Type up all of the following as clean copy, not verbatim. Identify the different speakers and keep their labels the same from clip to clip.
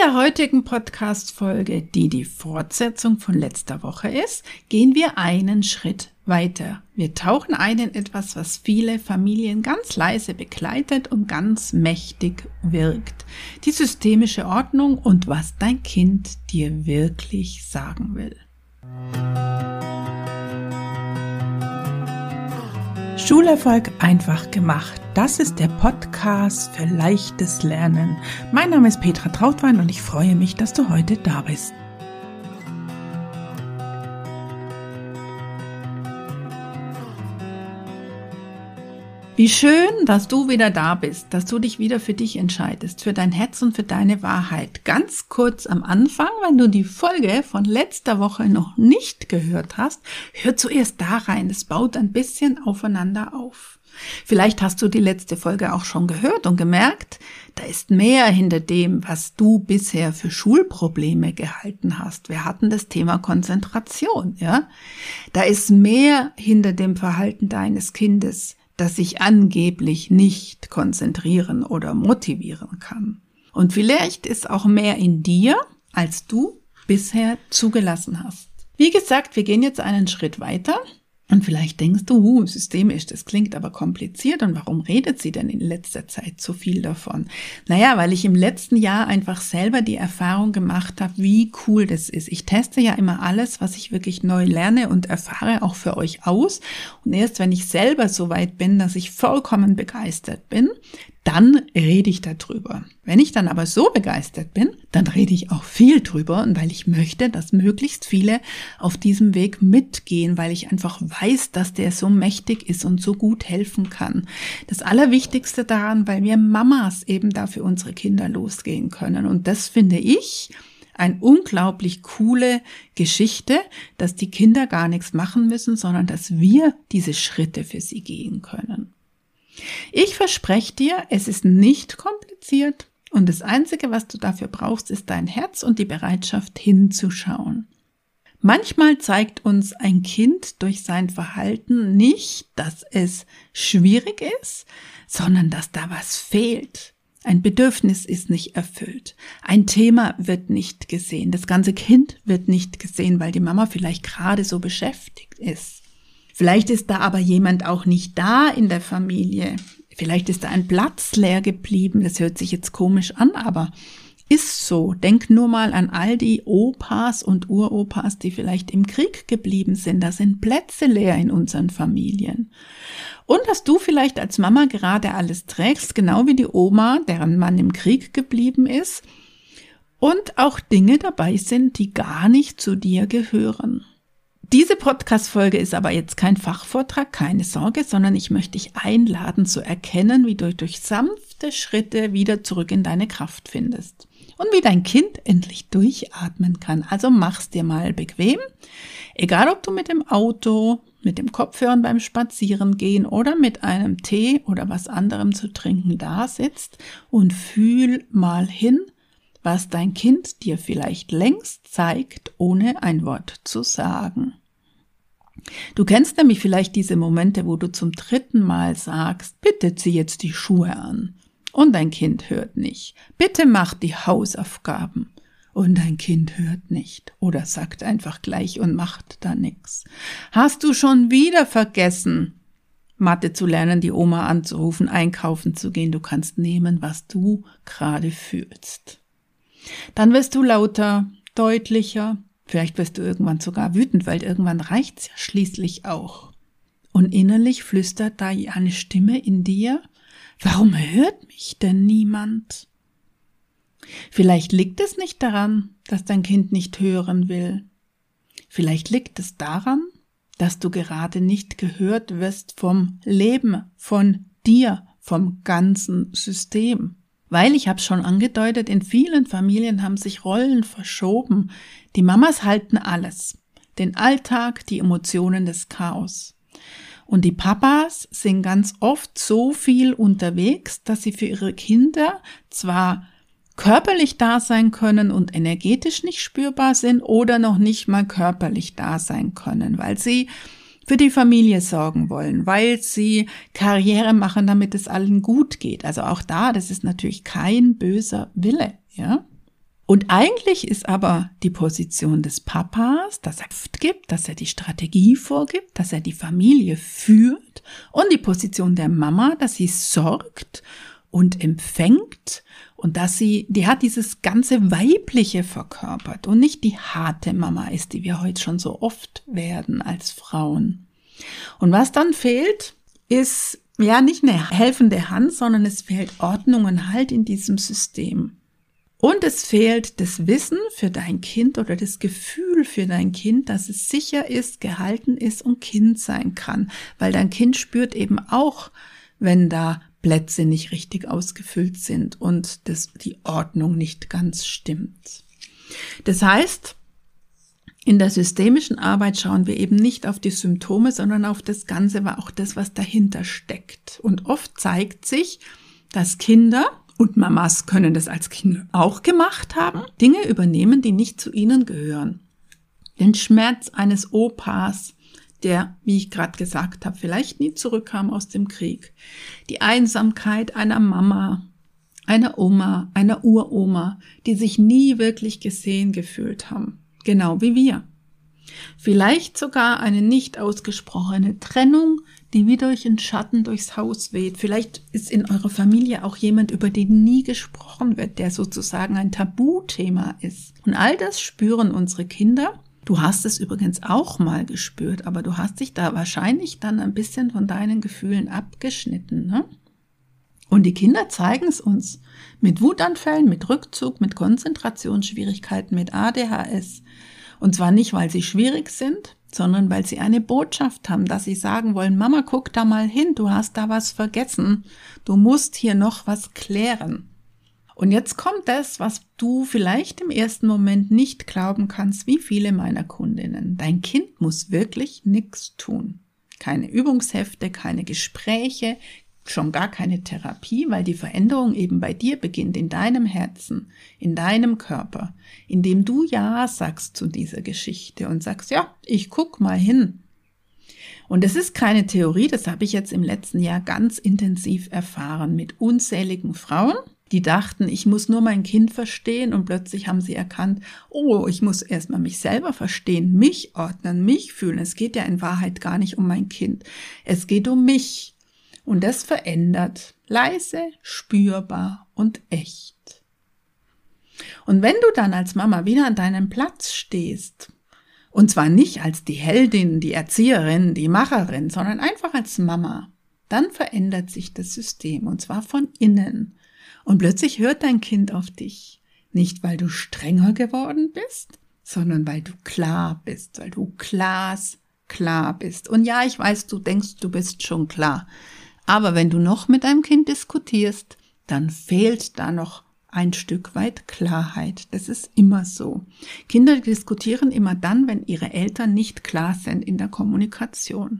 Speaker 1: der heutigen Podcast-Folge, die die Fortsetzung von letzter Woche ist, gehen wir einen Schritt weiter. Wir tauchen ein in etwas, was viele Familien ganz leise begleitet und ganz mächtig wirkt. Die systemische Ordnung und was dein Kind dir wirklich sagen will. Schulerfolg einfach gemacht. Das ist der Podcast für leichtes Lernen. Mein Name ist Petra Trautwein und ich freue mich, dass du heute da bist. Wie schön, dass du wieder da bist, dass du dich wieder für dich entscheidest, für dein Herz und für deine Wahrheit. Ganz kurz am Anfang, wenn du die Folge von letzter Woche noch nicht gehört hast, hör zuerst da rein. Es baut ein bisschen aufeinander auf. Vielleicht hast du die letzte Folge auch schon gehört und gemerkt, da ist mehr hinter dem, was du bisher für Schulprobleme gehalten hast. Wir hatten das Thema Konzentration, ja? Da ist mehr hinter dem Verhalten deines Kindes, das sich angeblich nicht konzentrieren oder motivieren kann. Und vielleicht ist auch mehr in dir, als du bisher zugelassen hast. Wie gesagt, wir gehen jetzt einen Schritt weiter. Und vielleicht denkst du, systemisch, das klingt aber kompliziert und warum redet sie denn in letzter Zeit so viel davon? Naja, weil ich im letzten Jahr einfach selber die Erfahrung gemacht habe, wie cool das ist. Ich teste ja immer alles, was ich wirklich neu lerne und erfahre, auch für euch aus. Und erst wenn ich selber so weit bin, dass ich vollkommen begeistert bin, dann rede ich darüber. Wenn ich dann aber so begeistert bin, dann rede ich auch viel drüber und weil ich möchte, dass möglichst viele auf diesem Weg mitgehen, weil ich einfach weiß, dass der so mächtig ist und so gut helfen kann. Das Allerwichtigste daran, weil wir Mamas eben dafür unsere Kinder losgehen können und das finde ich eine unglaublich coole Geschichte, dass die Kinder gar nichts machen müssen, sondern dass wir diese Schritte für sie gehen können. Ich verspreche dir, es ist nicht kompliziert und das Einzige, was du dafür brauchst, ist dein Herz und die Bereitschaft hinzuschauen. Manchmal zeigt uns ein Kind durch sein Verhalten nicht, dass es schwierig ist, sondern dass da was fehlt. Ein Bedürfnis ist nicht erfüllt. Ein Thema wird nicht gesehen. Das ganze Kind wird nicht gesehen, weil die Mama vielleicht gerade so beschäftigt ist. Vielleicht ist da aber jemand auch nicht da in der Familie. Vielleicht ist da ein Platz leer geblieben. Das hört sich jetzt komisch an, aber ist so. Denk nur mal an all die Opas und Uropas, die vielleicht im Krieg geblieben sind. Da sind Plätze leer in unseren Familien. Und dass du vielleicht als Mama gerade alles trägst, genau wie die Oma, deren Mann im Krieg geblieben ist. Und auch Dinge dabei sind, die gar nicht zu dir gehören. Diese Podcast-Folge ist aber jetzt kein Fachvortrag, keine Sorge, sondern ich möchte dich einladen zu erkennen, wie du durch sanfte Schritte wieder zurück in deine Kraft findest und wie dein Kind endlich durchatmen kann. Also mach's dir mal bequem, egal ob du mit dem Auto, mit dem Kopfhören beim Spazierengehen oder mit einem Tee oder was anderem zu trinken da sitzt und fühl mal hin, was dein Kind dir vielleicht längst zeigt, ohne ein Wort zu sagen. Du kennst nämlich vielleicht diese Momente, wo du zum 3. Mal sagst, bitte zieh jetzt die Schuhe an. Und dein Kind hört nicht. Bitte mach die Hausaufgaben. Und dein Kind hört nicht. Oder sagt einfach gleich und macht da nichts. Hast du schon wieder vergessen, Mathe zu lernen, die Oma anzurufen, einkaufen zu gehen? Du kannst nehmen, was du gerade fühlst. Dann wirst du lauter, deutlicher, vielleicht wirst du irgendwann sogar wütend, weil irgendwann reicht's ja schließlich auch. Und innerlich flüstert da eine Stimme in dir, warum hört mich denn niemand? Vielleicht liegt es nicht daran, dass dein Kind nicht hören will. Vielleicht liegt es daran, dass du gerade nicht gehört wirst vom Leben, von dir, vom ganzen System. Weil, ich habe es schon angedeutet, in vielen Familien haben sich Rollen verschoben. Die Mamas halten alles, den Alltag, die Emotionen, das Chaos. Und die Papas sind ganz oft so viel unterwegs, dass sie für ihre Kinder zwar körperlich da sein können und energetisch nicht spürbar sind oder noch nicht mal körperlich da sein können, weil sie für die Familie sorgen wollen, weil sie Karriere machen, damit es allen gut geht. Also auch da, das ist natürlich kein böser Wille, ja. Und eigentlich ist aber die Position des Papas, dass er gibt, dass er die Strategie vorgibt, dass er die Familie führt, und die Position der Mama, dass sie sorgt und empfängt und dass die hat dieses ganze Weibliche verkörpert und nicht die harte Mama ist, die wir heute schon so oft werden als Frauen. Und was dann fehlt, ist ja nicht eine helfende Hand, sondern es fehlt Ordnung und Halt in diesem System. Und es fehlt das Wissen für dein Kind oder das Gefühl für dein Kind, dass es sicher ist, gehalten ist und Kind sein kann. Weil dein Kind spürt eben auch, wenn da Plätze nicht richtig ausgefüllt sind und die Ordnung nicht ganz stimmt. Das heißt, in der systemischen Arbeit schauen wir eben nicht auf die Symptome, sondern auf das Ganze, aber auch das, was dahinter steckt. Und oft zeigt sich, dass Kinder, und Mamas können das als Kinder auch gemacht haben, Dinge übernehmen, die nicht zu ihnen gehören. Den Schmerz eines Opas, der, wie ich gerade gesagt habe, vielleicht nie zurückkam aus dem Krieg. Die Einsamkeit einer Mama, einer Oma, einer Uroma, die sich nie wirklich gesehen gefühlt haben. Genau wie wir. Vielleicht sogar eine nicht ausgesprochene Trennung, die wie durch einen Schatten durchs Haus weht. Vielleicht ist in eurer Familie auch jemand, über den nie gesprochen wird, der sozusagen ein Tabuthema ist. Und all das spüren unsere Kinder. Du hast es übrigens auch mal gespürt, aber du hast dich da wahrscheinlich dann ein bisschen von deinen Gefühlen abgeschnitten, ne? Und die Kinder zeigen es uns mit Wutanfällen, mit Rückzug, mit Konzentrationsschwierigkeiten, mit ADHS. Und zwar nicht, weil sie schwierig sind, sondern weil sie eine Botschaft haben, dass sie sagen wollen, Mama, guck da mal hin, du hast da was vergessen, du musst hier noch was klären. Und jetzt kommt das, was du vielleicht im ersten Moment nicht glauben kannst, wie viele meiner Kundinnen. Dein Kind muss wirklich nichts tun. Keine Übungshefte, keine Gespräche, schon gar keine Therapie, weil die Veränderung eben bei dir beginnt, in deinem Herzen, in deinem Körper, indem du Ja sagst zu dieser Geschichte und sagst, ja, ich guck mal hin. Und es ist keine Theorie, das habe ich jetzt im letzten Jahr ganz intensiv erfahren mit unzähligen Frauen, die dachten, ich muss nur mein Kind verstehen, und plötzlich haben sie erkannt, oh, ich muss erstmal mich selber verstehen, mich ordnen, mich fühlen. Es geht ja in Wahrheit gar nicht um mein Kind, es geht um mich. Und das verändert, leise, spürbar und echt. Und wenn du dann als Mama wieder an deinem Platz stehst, und zwar nicht als die Heldin, die Erzieherin, die Macherin, sondern einfach als Mama, dann verändert sich das System, und zwar von innen. Und plötzlich hört dein Kind auf dich. Nicht, weil du strenger geworden bist, sondern weil du klar bist, weil du glasklar bist. Und ja, ich weiß, du denkst, du bist schon klar. Aber wenn du noch mit deinem Kind diskutierst, dann fehlt da noch ein Stück weit Klarheit. Das ist immer so. Kinder diskutieren immer dann, wenn ihre Eltern nicht klar sind in der Kommunikation.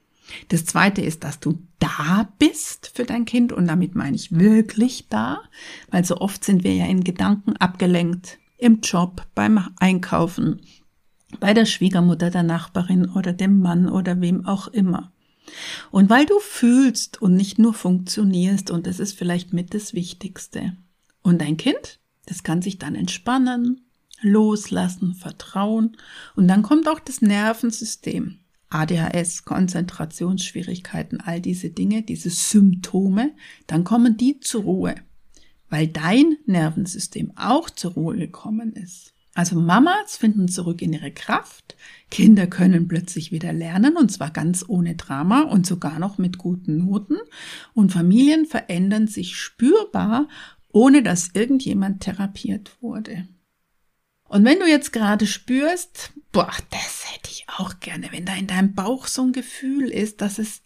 Speaker 1: Das Zweite ist, dass du da bist für dein Kind, und damit meine ich wirklich da, weil so oft sind wir ja in Gedanken abgelenkt, im Job, beim Einkaufen, bei der Schwiegermutter, der Nachbarin oder dem Mann oder wem auch immer. Und weil du fühlst und nicht nur funktionierst, und das ist vielleicht mit das Wichtigste. Und dein Kind, das kann sich dann entspannen, loslassen, vertrauen, und dann kommt auch das Nervensystem. ADHS, Konzentrationsschwierigkeiten, all diese Dinge, diese Symptome, dann kommen die zur Ruhe, weil dein Nervensystem auch zur Ruhe gekommen ist. Also Mamas finden zurück in ihre Kraft, Kinder können plötzlich wieder lernen, und zwar ganz ohne Drama und sogar noch mit guten Noten, und Familien verändern sich spürbar, ohne dass irgendjemand therapiert wurde. Und wenn du jetzt gerade spürst, boah, das hätte ich auch gerne, wenn da in deinem Bauch so ein Gefühl ist, dass es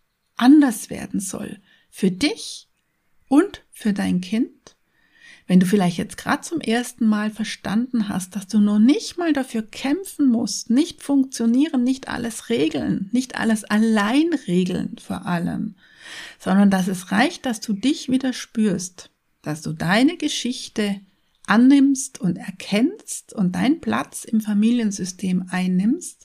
Speaker 1: anders werden soll, für dich und für dein Kind, wenn du vielleicht jetzt gerade zum ersten Mal verstanden hast, dass du noch nicht mal dafür kämpfen musst, nicht funktionieren, nicht alles regeln, nicht alles allein regeln vor allem, sondern dass es reicht, dass du dich wieder spürst, dass du deine Geschichte annimmst und erkennst und deinen Platz im Familiensystem einnimmst.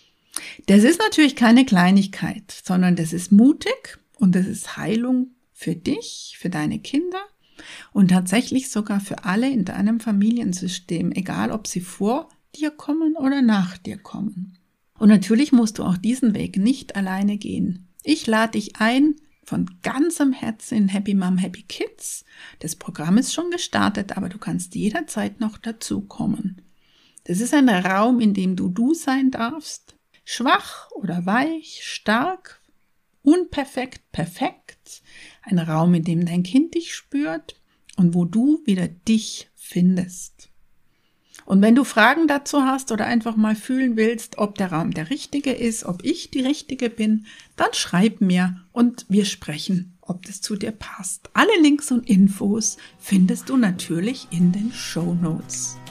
Speaker 1: Das ist natürlich keine Kleinigkeit, sondern das ist mutig und das ist Heilung für dich, für deine Kinder Und tatsächlich sogar für alle in deinem Familiensystem, egal ob sie vor dir kommen oder nach dir kommen. Und natürlich musst du auch diesen Weg nicht alleine gehen. Ich lade dich ein, von ganzem Herzen in Happy Mom, Happy Kids. Das Programm ist schon gestartet, aber du kannst jederzeit noch dazukommen. Das ist ein Raum, in dem du sein darfst. Schwach oder weich, stark, unperfekt, perfekt. Ein Raum, in dem dein Kind dich spürt und wo du wieder dich findest. Und wenn du Fragen dazu hast oder einfach mal fühlen willst, ob der Raum der richtige ist, ob ich die richtige bin, dann schreib mir und wir sprechen, ob das zu dir passt. Alle Links und Infos findest du natürlich in den Shownotes.